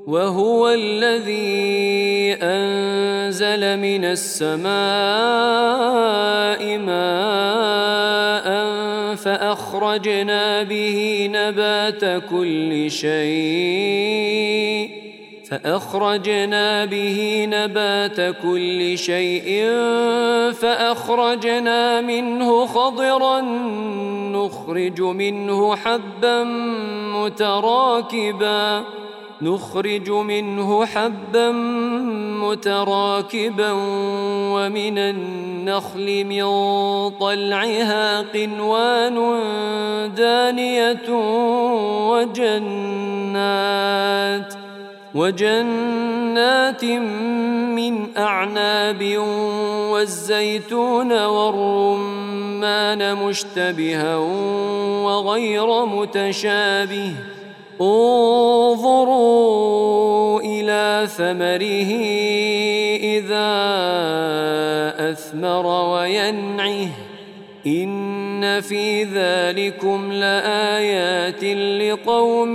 وهو الذي أنزل من السماء ماء فأخرجنا به نبات كل شيء فأخرجنا منه خضرا نخرج منه حبا متراكبا ومن النخل من طلعها قنوان دانية وجنات من أعناب والزيتون والرمان مشتبها وغير متشابه انظروا إلى ثمره إذا أثمر وينعه إن في ذلكم لآيات لقوم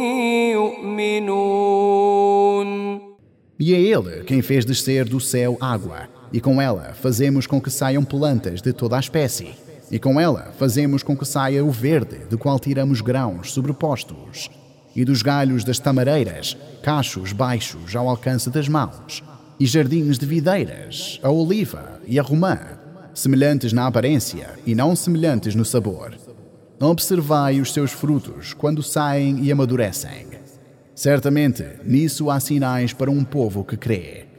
يؤمنون. E é Ele quem fez descer do céu água, e com ela fazemos com que saiam plantas de toda a espécie, e com ela fazemos com que saia o verde, do qual tiramos grãos sobrepostos, e dos galhos das tamareiras, cachos baixos ao alcance das mãos, e jardins de videiras, a oliva e a romã, semelhantes na aparência e não semelhantes no sabor. Observai os seus frutos quando saem e amadurecem. Certamente, nisso há sinais para um povo que crê.